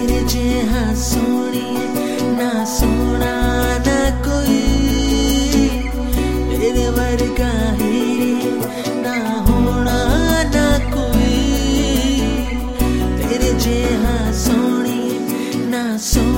तेरे जेहा सोनिए ना सोना ना कोई, तेरे वर्गा ही ना होना ना कोई, तेरे जेहा सोनिए ना सोना।